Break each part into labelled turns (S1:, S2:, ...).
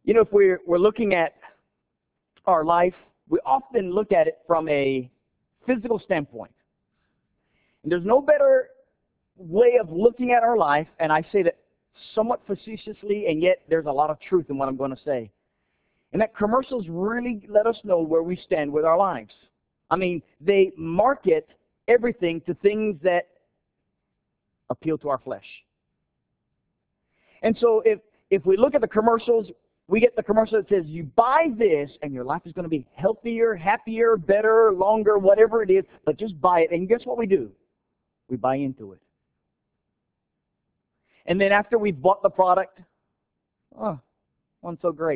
S1: You know, if we're looking at our life, we often look at it from a physical standpoint. And there's no better way of looking at our life, and I say that somewhat facetiously, and yet there's a lot of truth in what I'm going to say. And that commercials really let us know where we stand with our lives. I mean, they market everything to things that appeal to our flesh. And so if we look at the commercials, we get the commercial that says, you buy this and your life is going to be healthier, happier, better, longer, whatever it is, but just buy it. And guess what we do? We buy into it. And then after we've bought the product, oh, wasn't so great.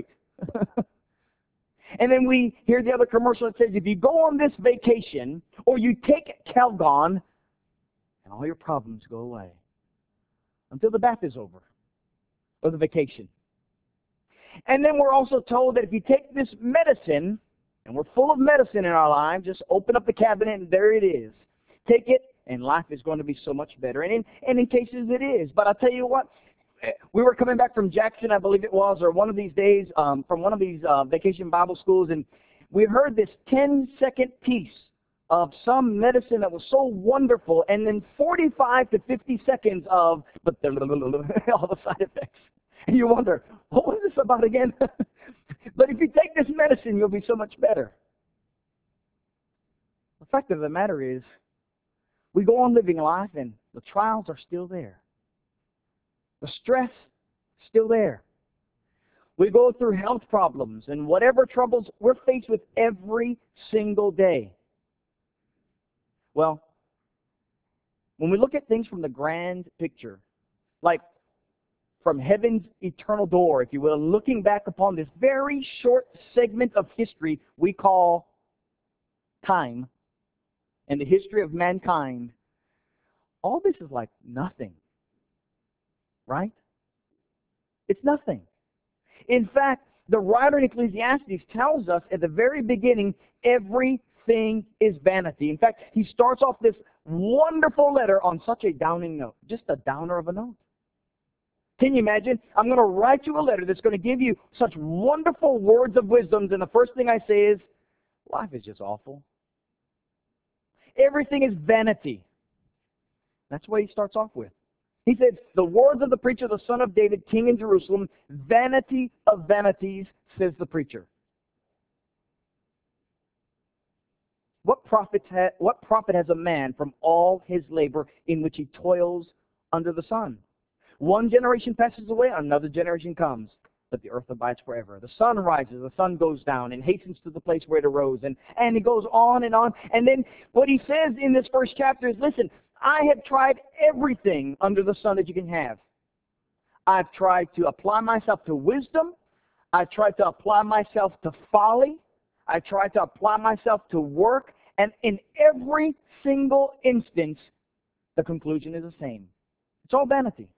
S1: And then we hear the other commercial that says, if you go on this vacation, or you take Calgon, and all your problems go away. Until the bath is over, or the vacation. And then we're also told that if you take this medicine, and we're full of medicine in our lives, just open up the cabinet and there it is. Take it, and life is going to be so much better. And in cases it is. But I'll tell you what, we were coming back from Jackson, I believe it was, or one of these days, from one of these vacation Bible schools, and we heard this 10-second piece of some medicine that was so wonderful, and then 45 to 50 seconds of all the side effects. And you wonder, what was this about again? But if you take this medicine, you'll be so much better. The fact of the matter is, we go on living life, and the trials are still there. The stress still there. We go through health problems, and whatever troubles we're faced with every single day. Well, when we look at things from the grand picture, like from heaven's eternal door, if you will, looking back upon this very short segment of history we call time, and the history of mankind, all this is like nothing. Right? It's nothing. In fact, the writer in Ecclesiastes tells us at the very beginning, everything is vanity. In fact, he starts off this wonderful letter on such a downing note, just a downer of a note. Can you imagine? I'm going to write you a letter that's going to give you such wonderful words of wisdom, and the first thing I say is, life is just awful. Everything is vanity. That's what he starts off with. He said, the words of the preacher, the son of David, king in Jerusalem, vanity of vanities, says the preacher. What profit has a man from all his labor in which he toils under the sun? One generation passes away, another generation comes, but the earth abides forever. The sun rises, the sun goes down, and hastens to the place where it arose. And it goes on. And then what he says in this first chapter is, listen, I have tried everything under the sun that you can have. I've tried to apply myself to wisdom. I've tried to apply myself to folly. I've tried to apply myself to work. And in every single instance, the conclusion is the same. It's all vanity.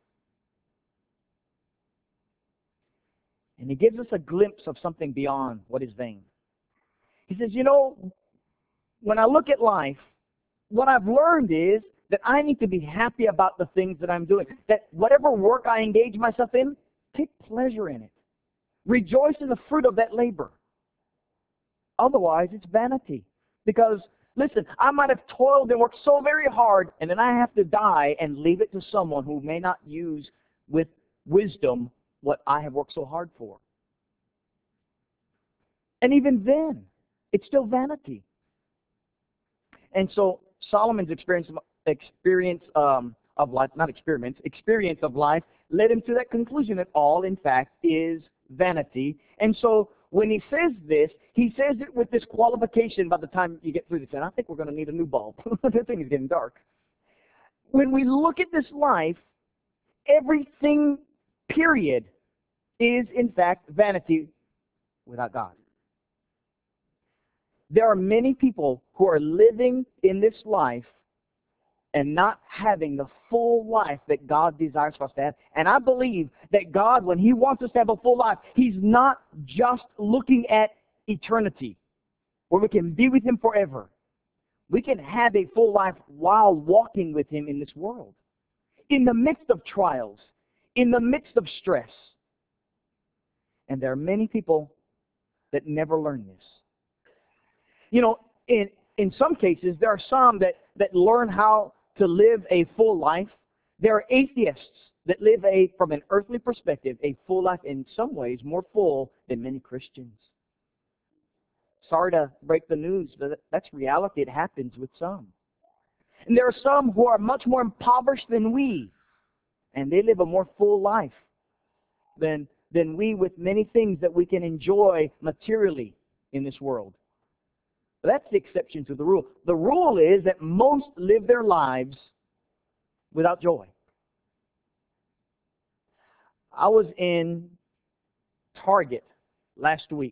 S1: And he gives us a glimpse of something beyond what is vain. He says, you know, when I look at life, what I've learned is that I need to be happy about the things that I'm doing. That whatever work I engage myself in, take pleasure in it. Rejoice in the fruit of that labor. Otherwise, it's vanity. Because, listen, I might have toiled and worked so very hard, and then I have to die and leave it to someone who may not use with wisdom what I have worked so hard for. And even then, it's still vanity. And so Solomon's experience of life led him to that conclusion that all, in fact, is vanity. And so when he says this, he says it with this qualification by the time you get through this. And I think we're going to need a new bulb. The thing is getting dark. When we look at this life, everything, period, is, in fact, vanity without God. There are many people who are living in this life and not having the full life that God desires for us to have. And I believe that God, when He wants us to have a full life, He's not just looking at eternity, where we can be with Him forever. We can have a full life while walking with Him in this world, in the midst of trials, in the midst of stress. And there are many people that never learn this. You know, in some cases, there are some that learn how to live a full life. There are atheists that live from an earthly perspective, a full life, in some ways more full than many Christians. Sorry to break the news, but that's reality. It happens with some. And there are some who are much more impoverished than we, and they live a more full life than we, with many things that we can enjoy materially in this world. But that's the exception to the rule. The rule is that most live their lives without joy. I was in Target last week,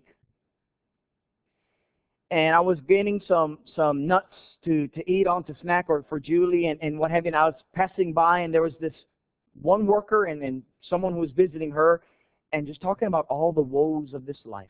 S1: and I was getting some nuts to eat on, to snack, or for Julie and what have you. And I was passing by, and there was this one worker and someone who was visiting her, and just talking about all the woes of this life.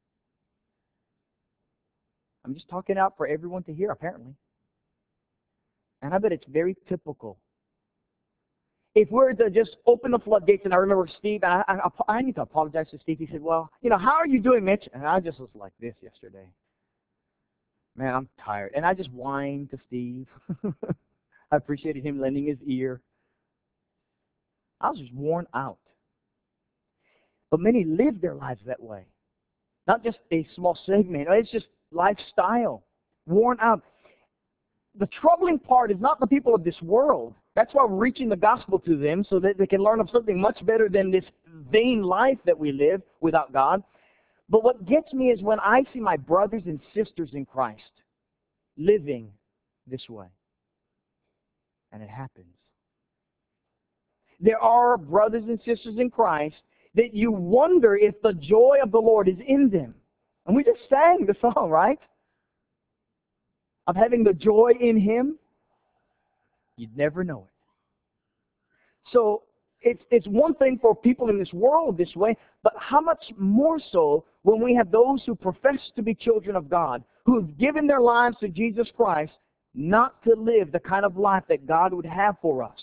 S1: I'm just talking out for everyone to hear, apparently. And I bet it's very typical. If we're to just open the floodgates, and I remember Steve, and I need to apologize to Steve. He said, well, how are you doing, Mitch? And I just was like this yesterday. Man, I'm tired. And I just whined to Steve. I appreciated him lending his ear. I was just worn out. But many live their lives that way. Not just a small segment. It's just lifestyle. Worn out. The troubling part is not the people of this world. That's why we're reaching the gospel to them, so that they can learn of something much better than this vain life that we live without God. But what gets me is when I see my brothers and sisters in Christ living this way. And it happens. There are brothers and sisters in Christ that you wonder if the joy of the Lord is in them. And we just sang the song, right? Of having the joy in Him. You'd never know it. So it's one thing for people in this world this way, but how much more so when we have those who profess to be children of God, who have given their lives to Jesus Christ, not to live the kind of life that God would have for us.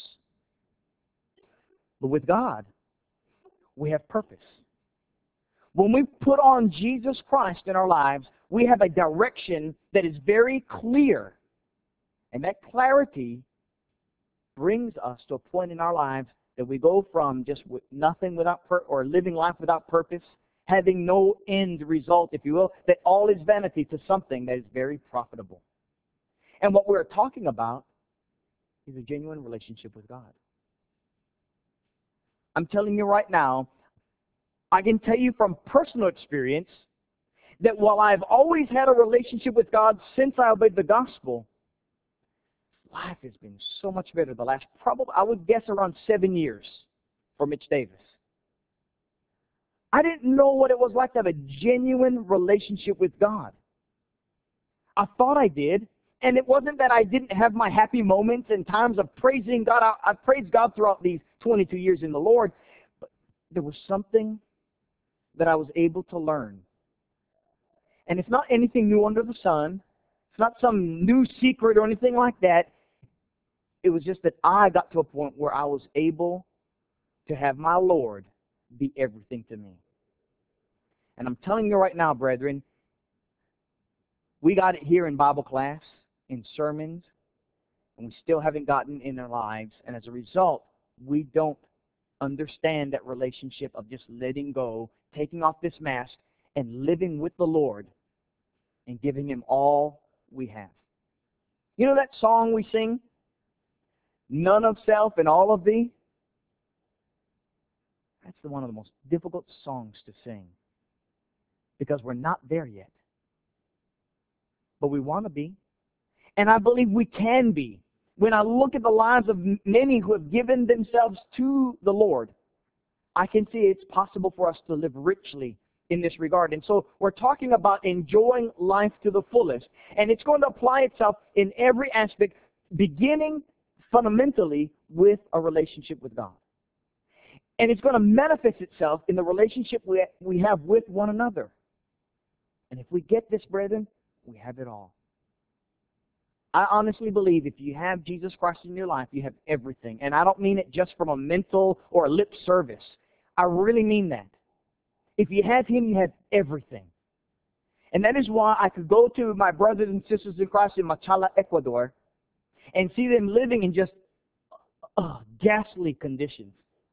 S1: But with God, we have purpose. When we put on Jesus Christ in our lives, we have a direction that is very clear. And that clarity brings us to a point in our lives that we go from just with nothing without or living life without purpose, having no end result, if you will, that all is vanity, to something that is very profitable. And what we're talking about is a genuine relationship with God. I'm telling you right now, I can tell you from personal experience that while I've always had a relationship with God since I obeyed the gospel, life has been so much better the last, probably, I would guess, around 7 years for Mitch Davis. I didn't know what it was like to have a genuine relationship with God. I thought I did, and it wasn't that I didn't have my happy moments and times of praising God. I've praised God throughout these 22 years in the Lord, but there was something that I was able to learn. And it's not anything new under the sun. It's not some new secret or anything like that. It was just that I got to a point where I was able to have my Lord be everything to me. And I'm telling you right now, brethren, we got it here in Bible class, in sermons, and we still haven't gotten in our lives. And as a result, we don't understand that relationship of just letting go, taking off this mask, and living with the Lord and giving Him all we have. You know that song we sing? None of self and all of thee? That's one of the most difficult songs to sing because we're not there yet. But we want to be. And I believe we can be. When I look at the lives of many who have given themselves to the Lord, I can see it's possible for us to live richly in this regard. And so we're talking about enjoying life to the fullest. And it's going to apply itself in every aspect, beginning fundamentally with a relationship with God. And it's going to manifest itself in the relationship we have with one another. And if we get this, brethren, we have it all. I honestly believe if you have Jesus Christ in your life, you have everything. And I don't mean it just from a mental or a lip service. I really mean that. If you have Him, you have everything. And that is why I could go to my brothers and sisters in Christ in Machala, Ecuador, and see them living in just ghastly conditions,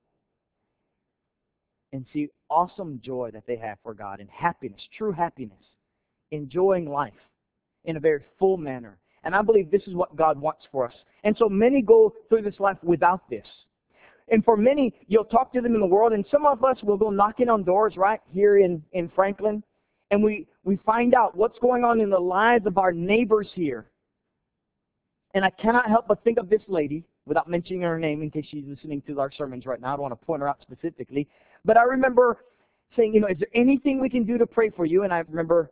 S1: and see awesome joy that they have for God and happiness, true happiness, enjoying life in a very full manner. And I believe this is what God wants for us. And so many go through this life without this. And for many, you'll talk to them in the world, and some of us will go knocking on doors right here in Franklin, and we find out what's going on in the lives of our neighbors here. And I cannot help but think of this lady, without mentioning her name in case she's listening to our sermons right now. I don't want to point her out specifically. But I remember saying, is there anything we can do to pray for you? And I remember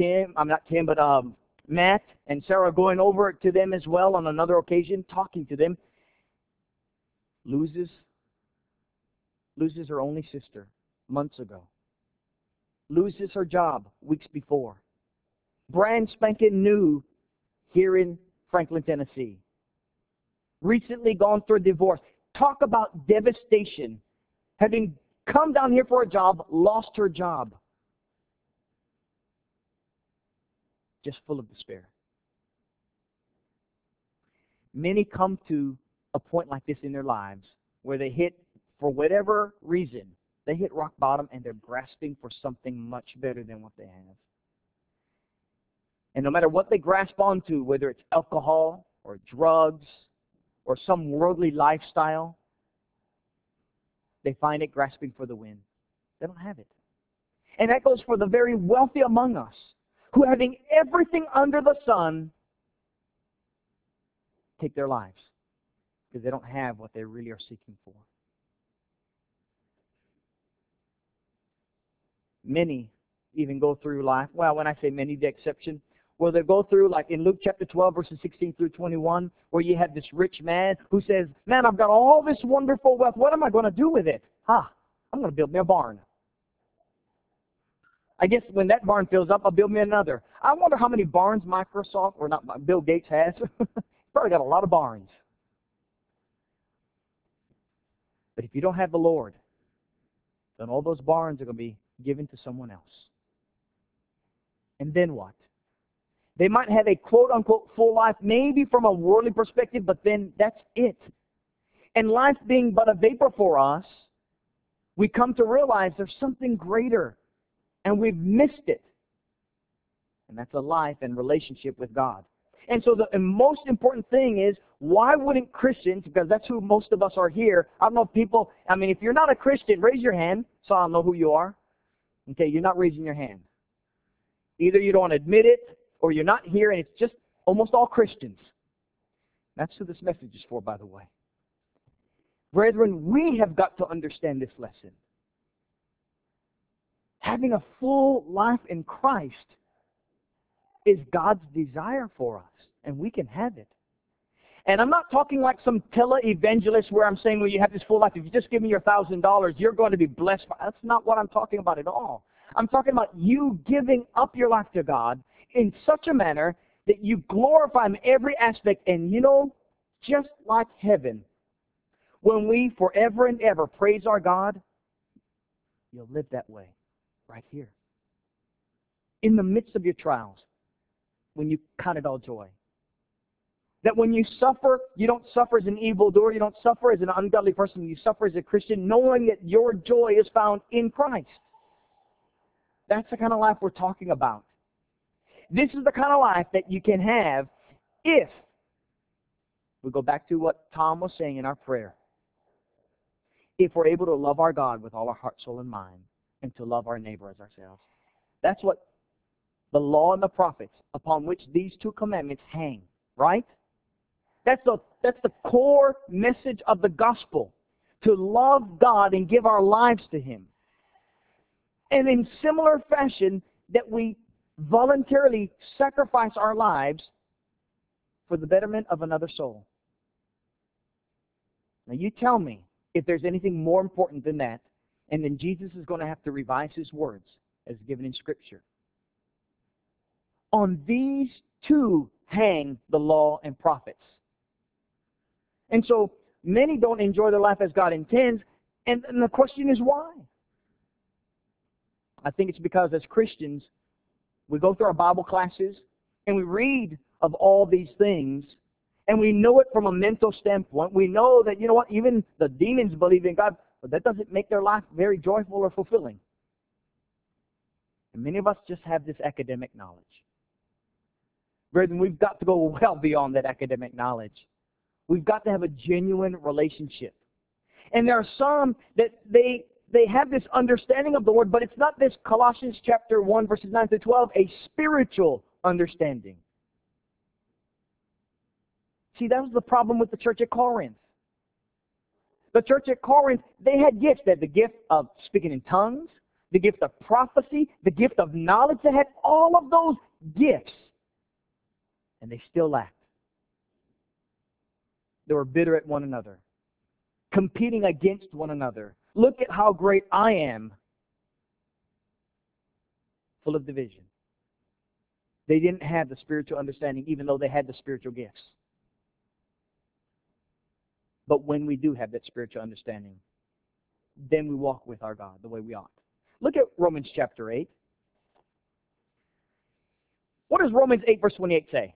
S1: Matt and Sarah going over to them as well on another occasion, talking to them. Loses her only sister months ago. Loses her job weeks before. Brand spanking new here in Franklin, Tennessee. Recently gone through a divorce. Talk about devastation. Having come down here for a job, lost her job. Just full of despair. Many come to a point like this in their lives where they hit, for whatever reason, they hit rock bottom and they're grasping for something much better than what they have. And no matter what they grasp onto, whether it's alcohol or drugs or some worldly lifestyle, they find it grasping for the wind. They don't have it. And that goes for the very wealthy among us, who having everything under the sun, take their lives because they don't have what they really are seeking for. Many even go through life, well, when I say many, the exception, where they go through, like in Luke chapter 12, verses 16 through 21, where you have this rich man who says, man, I've got all this wonderful wealth. What am I going to do with it? I'm going to build me a barn. I guess when that barn fills up, I'll build me another. I wonder how many barns Bill Gates has. He's probably got a lot of barns. But if you don't have the Lord, then all those barns are going to be given to someone else. And then what? They might have a quote-unquote full life, maybe from a worldly perspective, but then that's it. And life being but a vapor for us, we come to realize there's something greater, and we've missed it. And that's a life and relationship with God. And so the most important thing is, why wouldn't Christians, because that's who most of us are here, I don't know if people, if you're not a Christian, raise your hand so I'll know who you are. Okay, you're not raising your hand. Either you don't admit it, or you're not here, and it's just almost all Christians. That's who this message is for, by the way. Brethren, we have got to understand this lesson. Having a full life in Christ is God's desire for us, and we can have it. And I'm not talking like some tele-evangelist where I'm saying, well, you have this full life. If you just give me your $1,000, you're going to be blessed. That's not what I'm talking about at all. I'm talking about you giving up your life to God in such a manner that you glorify Him in every aspect. And just like heaven, when we forever and ever praise our God, you'll live that way right here. In the midst of your trials, when you count it all joy. That when you suffer, you don't suffer as an evildoer, you don't suffer as an ungodly person, you suffer as a Christian, knowing that your joy is found in Christ. That's the kind of life we're talking about. This is the kind of life that you can have if we go back to what Tom was saying in our prayer. If we're able to love our God with all our heart, soul, and mind, and to love our neighbor as ourselves. That's what the law and the prophets, upon which these two commandments hang, right? That's the core message of the gospel, to love God and give our lives to Him. And in similar fashion, that we voluntarily sacrifice our lives for the betterment of another soul. Now you tell me if there's anything more important than that, and then Jesus is going to have to revise His words as given in Scripture. On these two hang the law and prophets. And so many don't enjoy their life as God intends, and the question is why? I think it's because as Christians, we go through our Bible classes and we read of all these things, and we know it from a mental standpoint. We know that, you know what, even the demons believe in God, but that doesn't make their life very joyful or fulfilling. And many of us just have this academic knowledge. Brethren, we've got to go well beyond that academic knowledge. We've got to have a genuine relationship. And there are some that they have this understanding of the Word, but it's not this Colossians chapter 1, verses 9 through 12, a spiritual understanding. See, that was the problem with the church at Corinth. The church at Corinth, they had gifts. They had the gift of speaking in tongues, the gift of prophecy, the gift of knowledge. They had all of those gifts, and they still lacked. They were bitter at one another, competing against one another. Look at how great I am, full of division. They didn't have the spiritual understanding, even though they had the spiritual gifts. But when we do have that spiritual understanding, then we walk with our God the way we ought. Look at Romans chapter 8. What does Romans 8, verse 28 say?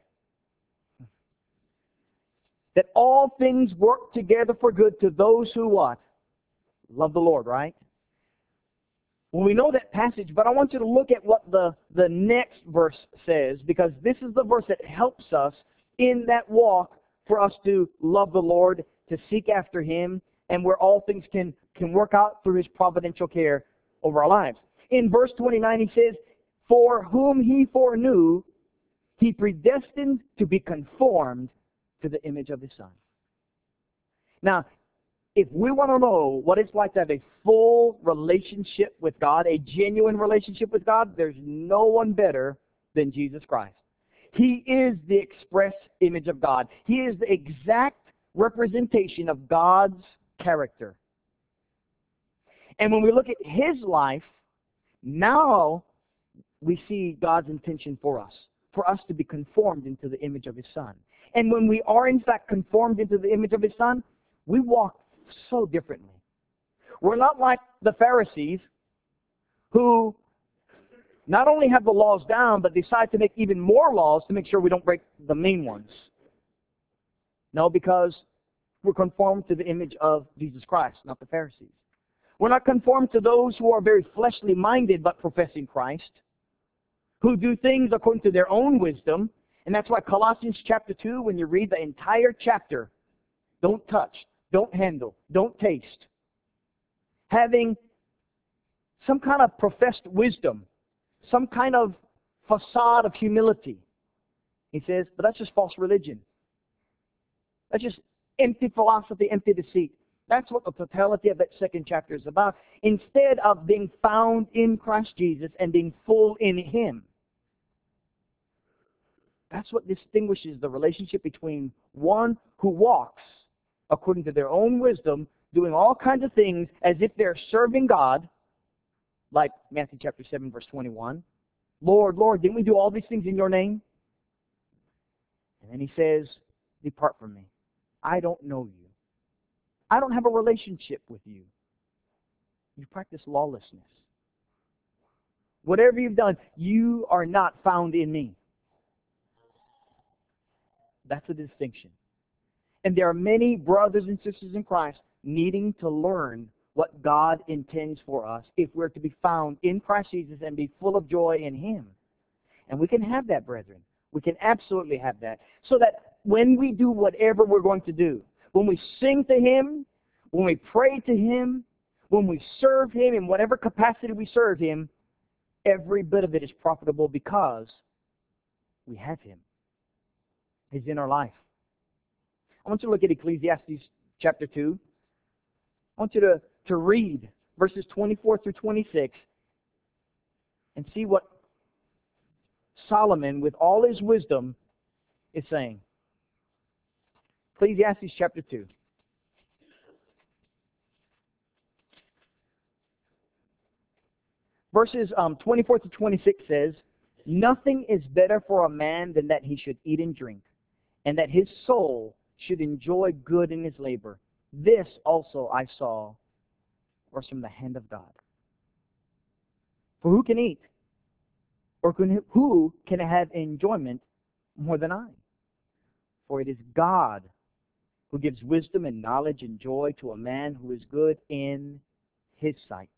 S1: That all things work together for good to those who what? Love the Lord, right? Well, we know that passage, but I want you to look at what the next verse says, because this is the verse that helps us in that walk for us to love the Lord, to seek after Him, and where all things can work out through His providential care over our lives. In verse 29, he says, "For whom He foreknew, He predestined to be conformed to the image of His Son." Now, if we want to know what it's like to have a full relationship with God, a genuine relationship with God, there's no one better than Jesus Christ. He is the express image of God. He is the exact representation of God's character. And when we look at His life, now we see God's intention for us to be conformed into the image of His Son. And when we are in fact conformed into the image of His Son, we walk so differently. We're not like the Pharisees who not only have the laws down, but decide to make even more laws to make sure we don't break the main ones. No, because we're conformed to the image of Jesus Christ, not the Pharisees. We're not conformed to those who are very fleshly minded but professing Christ, who do things according to their own wisdom. And that's why Colossians chapter 2, when you read the entire chapter, don't touch, don't handle, don't taste. Having some kind of professed wisdom, some kind of facade of humility. He says, but that's just false religion. That's just empty philosophy, empty deceit. That's what the totality of that second chapter is about. Instead of being found in Christ Jesus and being full in Him. That's what distinguishes the relationship between one who walks according to their own wisdom, doing all kinds of things as if they're serving God, like Matthew chapter 7, verse 21. Lord, Lord, didn't we do all these things in your name? And then He says, depart from me. I don't know you. I don't have a relationship with you. You practice lawlessness. Whatever you've done, you are not found in me. That's a distinction. And there are many brothers and sisters in Christ needing to learn what God intends for us if we're to be found in Christ Jesus and be full of joy in Him. And we can have that, brethren. We can absolutely have that. So that when we do whatever we're going to do, when we sing to Him, when we pray to Him, when we serve Him in whatever capacity we serve Him, every bit of it is profitable because we have Him. He's in our life. I want you to look at Ecclesiastes chapter 2. I want you to read verses 24 through 26 and see what Solomon, with all his wisdom, is saying. Ecclesiastes chapter 2. Verses 24 to 26 says, nothing is better for a man than that he should eat and drink, and that his soul should enjoy good in his labor. This also I saw was from the hand of God. For who can eat? Or who can have enjoyment more than I? For it is God who gives wisdom and knowledge and joy to a man who is good in his sight.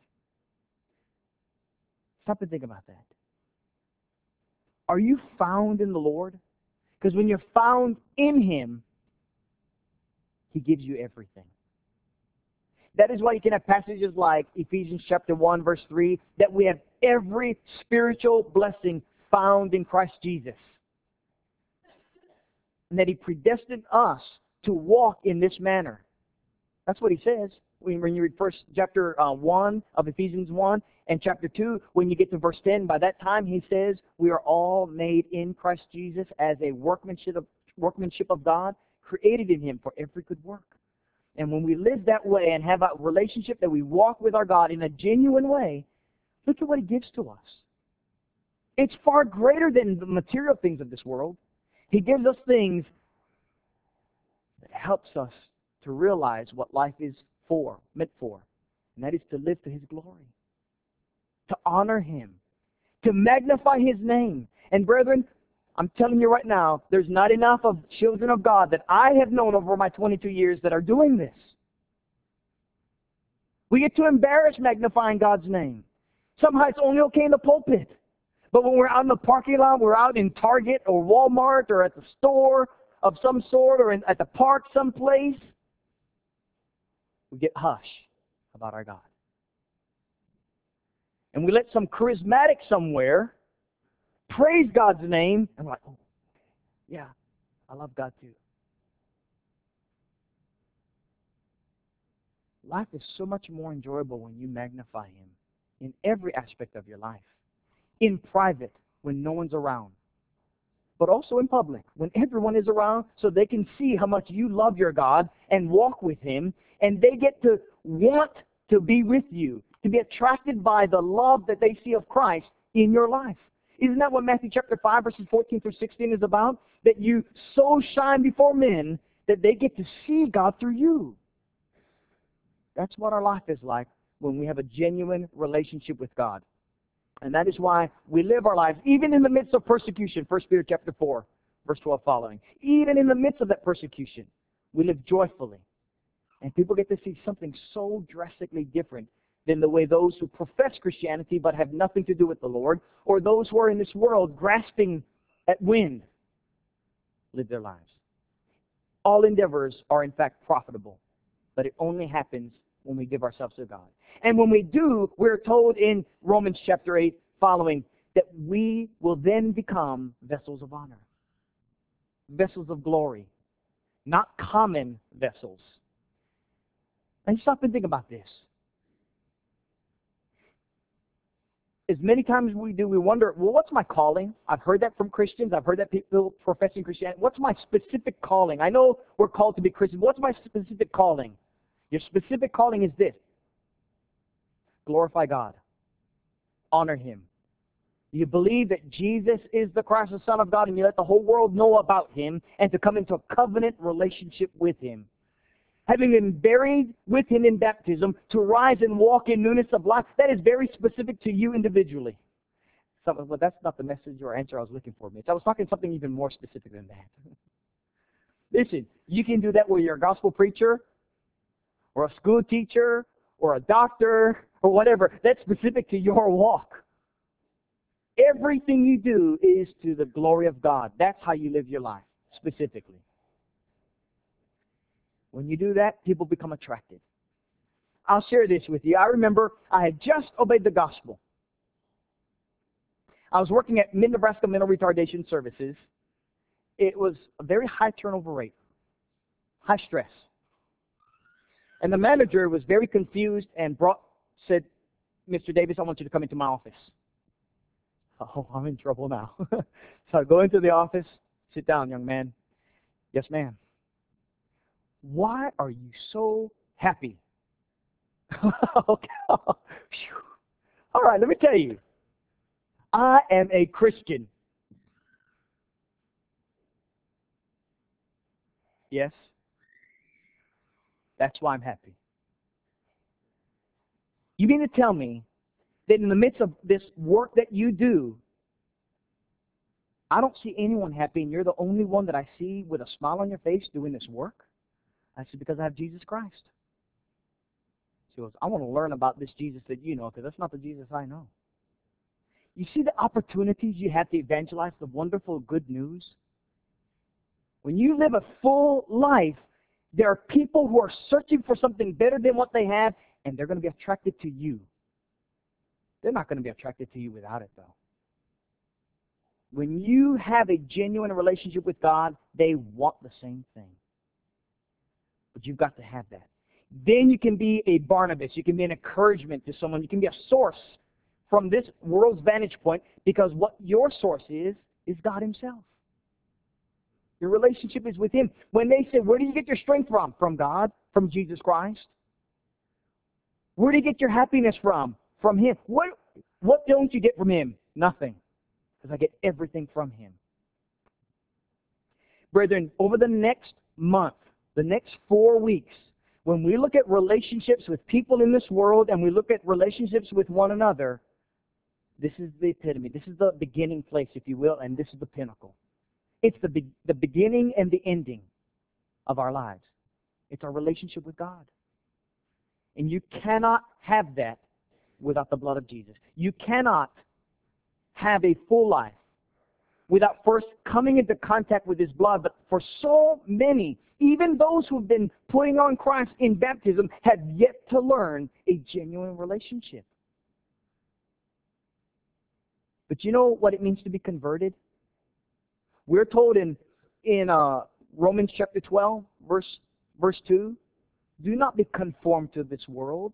S1: Stop and think about that. Are you found in the Lord? Because when you're found in Him, He gives you everything. That is why you can have passages like Ephesians chapter 1, verse 3, that we have every spiritual blessing found in Christ Jesus. And that He predestined us to walk in this manner. That's what He says. When you read first chapter 1 of Ephesians 1 and chapter 2, when you get to verse 10, by that time He says we are all made in Christ Jesus as a workmanship of God, created in Him for every good work. And when we live that way and have a relationship that we walk with our God in a genuine way, look at what He gives to us. It's far greater than the material things of this world. He gives us things that helps us to realize what life is meant for. And that is to live to His glory. To honor Him. To magnify His name. And brethren, I'm telling you right now, there's not enough of children of God that I have known over my 22 years that are doing this. We get too embarrassed magnifying God's name. Somehow it's only okay in the pulpit. But when we're out in the parking lot, we're out in Target or Walmart or at the store of some sort or at the park someplace, we get hush about our God. And we let some charismatic somewhere praise God's name, and we're like, oh, yeah, I love God too. Life is so much more enjoyable when you magnify Him in every aspect of your life. In private, when no one's around. But also in public, when everyone is around, so they can see how much you love your God and walk with Him, and they get to want to be with you, to be attracted by the love that they see of Christ in your life. Isn't that what Matthew chapter 5, verses 14 through 16 is about? That you so shine before men that they get to see God through you. That's what our life is like when we have a genuine relationship with God. And that is why we live our lives, even in the midst of persecution, 1 Peter chapter 4, verse 12 following. Even in the midst of that persecution, we live joyfully. And people get to see something so drastically different than the way those who profess Christianity but have nothing to do with the Lord, or those who are in this world grasping at wind, live their lives. All endeavors are in fact profitable, but it only happens when we give ourselves to God. And when we do, we're told in Romans chapter 8 following that we will then become vessels of honor, vessels of glory, not common vessels. And stop and think about this. As many times as we do, we wonder, well, what's my calling? I've heard that from Christians. I've heard that people professing Christianity. What's my specific calling? I know we're called to be Christians. What's my specific calling? Your specific calling is this. Glorify God. Honor Him. You believe that Jesus is the Christ, the Son of God, and you let the whole world know about Him and to come into a covenant relationship with Him. Having been buried with Him in baptism, to rise and walk in newness of life, that is very specific to you individually. So, well, that's not the message or answer I was looking for, Mitch. I was talking something even more specific than that. Listen, you can do that whether you're a gospel preacher, or a school teacher, or a doctor, or whatever. That's specific to your walk. Everything you do is to the glory of God. That's how you live your life, specifically. When you do that, people become attracted. I'll share this with you. I remember I had just obeyed the gospel. I was working at Mid-Nebraska Mental Retardation Services. It was a very high turnover rate, high stress. And the manager was very confused and said, Mr. Davis, I want you to come into my office. Oh, I'm in trouble now. So I go into the office. Sit down, young man. Yes, ma'am. Why are you so happy? Okay. All right, let me tell you. I am a Christian. Yes. That's why I'm happy. You mean to tell me that in the midst of this work that you do, I don't see anyone happy, and you're the only one that I see with a smile on your face doing this work? I said, because I have Jesus Christ. She goes, I want to learn about this Jesus that you know, because that's not the Jesus I know. You see the opportunities you have to evangelize the wonderful good news? When you live a full life, there are people who are searching for something better than what they have, and they're going to be attracted to you. They're not going to be attracted to you without it, though. When you have a genuine relationship with God, they want the same thing. But you've got to have that. Then you can be a Barnabas. You can be an encouragement to someone. You can be a source from this world's vantage point, because what your source is God Himself. Your relationship is with Him. When they say, where do you get your strength from? From God, from Jesus Christ. Where do you get your happiness from? From Him. What don't you get from Him? Nothing. Because I get everything from Him. Brethren, over the next month, the next 4 weeks, when we look at relationships with people in this world and we look at relationships with one another, this is the epitome. This is the beginning place, if you will, and this is the pinnacle. It's the beginning and the ending of our lives. It's our relationship with God. And you cannot have that without the blood of Jesus. You cannot have a full life without first coming into contact with His blood. But for so many, even those who've been putting on Christ in baptism, have yet to learn a genuine relationship. But you know what it means to be converted? We're told in Romans chapter 12, verse 2, do not be conformed to this world.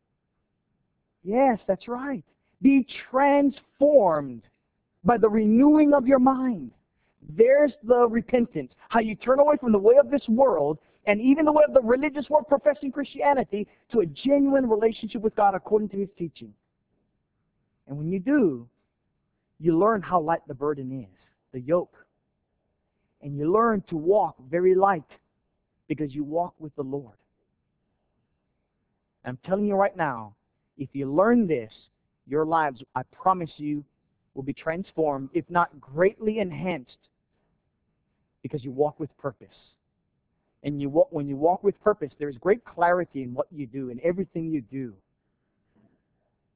S1: Yes, that's right. Be transformed by the renewing of your mind. There's the repentance. How you turn away from the way of this world and even the way of the religious world professing Christianity to a genuine relationship with God according to His teaching. And when you do, you learn how light the burden is, the yoke. And you learn to walk very light because you walk with the Lord. I'm telling you right now, if you learn this, your lives, I promise you, will be transformed, if not greatly enhanced, because you walk with purpose. And when you walk with purpose, there's great clarity in what you do and everything you do.